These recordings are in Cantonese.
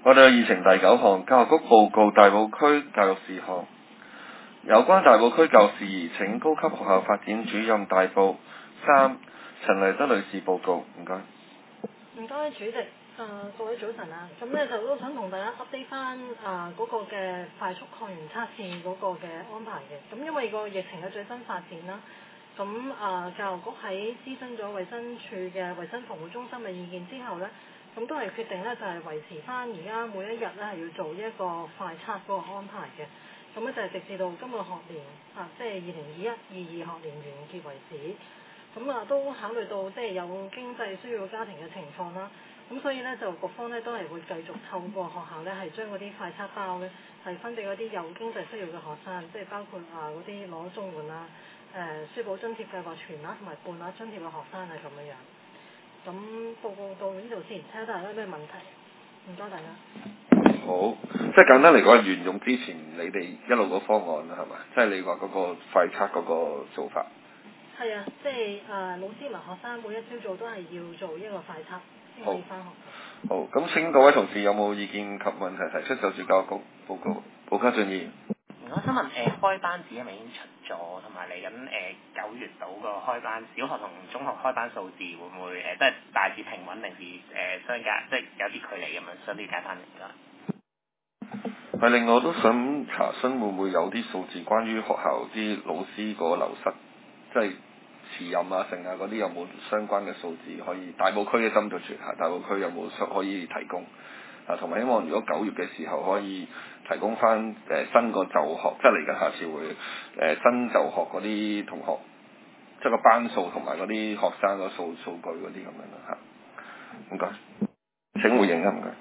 我哋嘅議程第9項，教育局報告大埔區教育事項。有關大埔區教育事宜，請高級學校發展主任大埔3陳麗德女士報告。唔該。 唔該，主席。各位早晨啊，咁咧就都想同大家 update 翻嗰個嘅快速抗原測試嗰個嘅安排嘅。咁因為個疫情嘅最新發展啦，咁教育局喺諮詢咗衛生署嘅衛生防護中心嘅意見之後咧，咁都係決定咧就係維持翻而家每一日咧係要做一個快測嗰個安排嘅。咁咧就係直至到今個學年即係2021-22學年完結為止。咁都考慮到即係有經濟需要家庭嘅情況啦。咁所以咧就局方咧都係會繼續透過學校咧係將嗰啲快測包咧係分俾嗰啲有經濟需要嘅學生，即係包括嗰啲攞綜援書簿津貼計劃全額同埋半額津貼嘅學生係咁樣。咁報告到呢度先，睇下大家有咩問題。唔該大家。 好，即係簡單嚟講，沿用之前你哋一路個方案啦，係嘛？即係你話嗰個快測嗰個做法。係啊，即係老師同學生每一朝早都係要做一個快測先可以翻學。 好，咁請各位同事有冇意見及問題提出就住教育局報告。保家俊議員。 我想問開班紙係咪已經出咗，同埋嚟緊9月到個開班，小學同中學開班數字會唔會都係大致平穩，定是相隔即係有啲距離咁樣，想了解翻嚟㗎？ 係，另外都想查詢會唔會有啲數字關於學校啲老師個流失，即係辭任剩嗰啲有冇相關嘅數字可以？大埔區嘅針對住大埔區有冇可以提供？同埋希望如果9月嘅時候可以提供翻新個就學，即係嚟緊下次會新就學嗰啲同學，即係個班數同埋嗰啲學生個數據嗰啲咁樣啦嚇。唔該，請回應啊，唔該。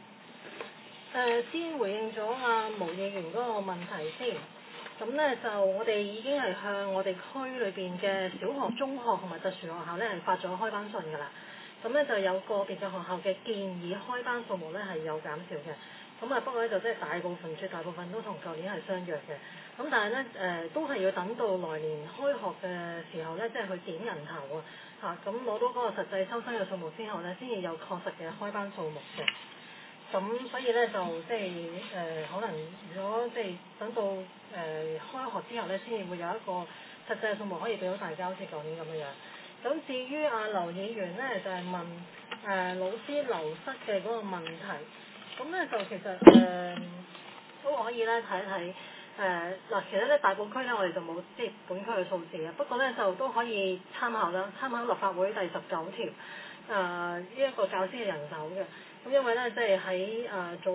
先回應咗毛議員嗰個問題先。咁咧就我哋已經係向我哋區裏邊嘅小學、中學同埋特殊學校咧係發咗開班信㗎啦。咁咧就有個別嘅學校嘅建議開班數目咧係有減少嘅。咁不過咧就即係絕大部分都同舊年係相若嘅。咁但係咧都係要等到來年開學嘅時候咧，即係去點人頭咁攞到嗰個實際收生嘅數目之後咧，先至有確實嘅開班數目嘅。咁所以咧就即係可能如果即係等到開學之後咧，先至會有一個實際嘅數目可以俾到大家，好似舊年咁樣。咁至於劉議員咧就係問老師流失嘅嗰個問題，咁咧就其實都可以咧睇一睇其實咧大埔區咧我哋就冇即係本區嘅數字嘅，不過咧就都可以參考立法會第19條呢一個教師嘅人手嘅。咁因為咧即係喺早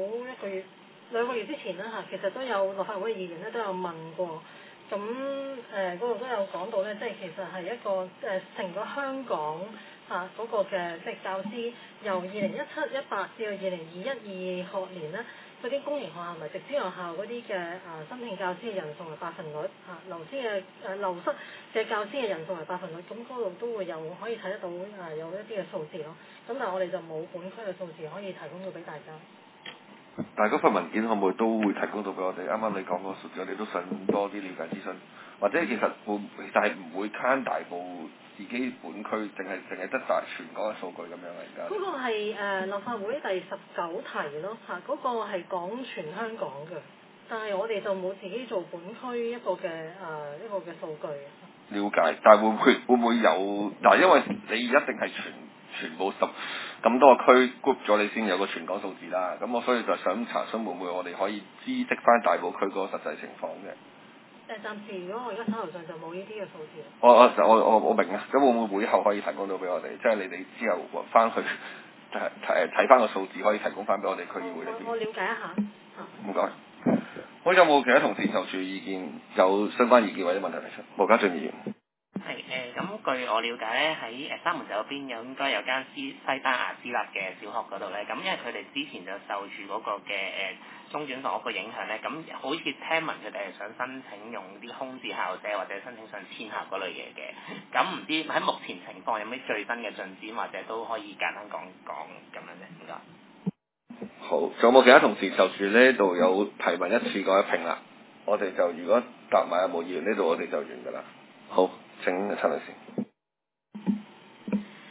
2個月之前啦其實都有立法會議員咧都有問過。咁嗰度都有講到咧，即係其實係一個成個香港嗰個嘅即係教師由2017-18至到2021-22學年咧，嗰啲公營學校同埋直資學校嗰啲嘅申請教師嘅人數為百分率流失嘅教師嘅人數為百分率，咁嗰度都會有可以睇得到有一啲嘅數字咯。咁但係我哋就冇本區嘅數字可以提供到俾大家。 但係嗰份文件可唔可以都會提供到俾我哋？啱啱你講嗰個數字，我哋都想多啲了解諮詢，或者其實係唔會慳大埔自己本區，淨係得大全港嘅數據咁樣嚟㗎。 嗰個係立法會第19題咯嗰個係講全香港嘅，但係我哋就冇自己做本區一個嘅數據。 了解，但係會唔會有？但係因為你一定係全部咁多個區 group 咗，你先有個全港數字啦。咁我所以就想查詢會唔會我哋可以知悉翻大埔區嗰個實際情況嘅。 暫時如果我而家手頭上就冇呢啲嘅數字。 我明啊，咁會唔會會後可以提供到俾我哋？即係你哋之後揾翻去睇翻個數字，可以提供翻俾我哋區議會呢邊。 我了解一下。 唔該。好，有冇其他同事就住意見有相關意見或者問題提出？毛家俊議員。 係咁據我了解咧，喺三門仔嗰邊應該有間西班牙私立嘅小學嗰度咧，咁因為佢哋之前就受住嗰個嘅中轉房屋嘅影響咧，咁好似聽聞佢哋係想申請用啲空置校舍或者申請上遷校嗰類嘢嘅，咁唔知喺目前情況有咩最新嘅進展，或者都可以簡單講講咁樣啫，唔該。 好，仲有冇其他同事就住呢度有提問一次過一併啦？我哋就如果答埋毛議員呢度，我哋就完㗎啦。好，請陳女士。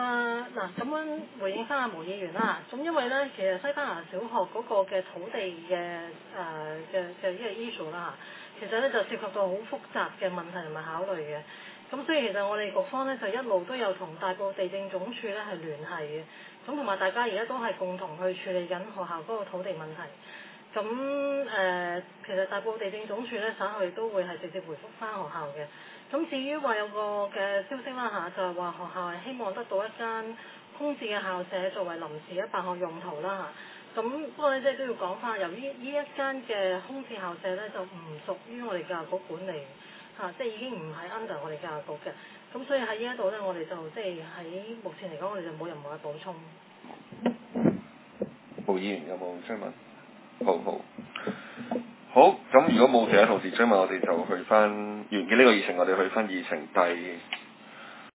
嗱咁樣回應翻阿毛議員啦，咁因為咧其實西班牙小學嗰個嘅土地嘅嘅呢個 issue 啦，其實咧就涉及到好複雜嘅問題同埋考慮嘅，咁所以其實我哋局方咧就一路都有同大埔地政總署咧係聯繫嘅，咁同埋大家而家都係共同去處理緊學校嗰個土地問題。咁其實大埔地政總署咧稍後亦都會係直接回覆翻學校嘅。咁至於話有個嘅消息啦嚇，就係話學校係希望得到一間空置嘅校舍作為臨時嘅辦學用途啦嚇。咁不過咧即係都要講翻，由於呢一間嘅空置校舍咧就唔屬於我哋教育局管理嚇，即係已經唔係 under 我哋教育局嘅。咁所以喺呢一度咧，我哋就即係喺目前嚟講，我哋就冇任何嘅補充。 毛議員有冇追問？好，咁如果冇其他同事追問，我哋就去翻完結呢個議程，我哋去翻議程第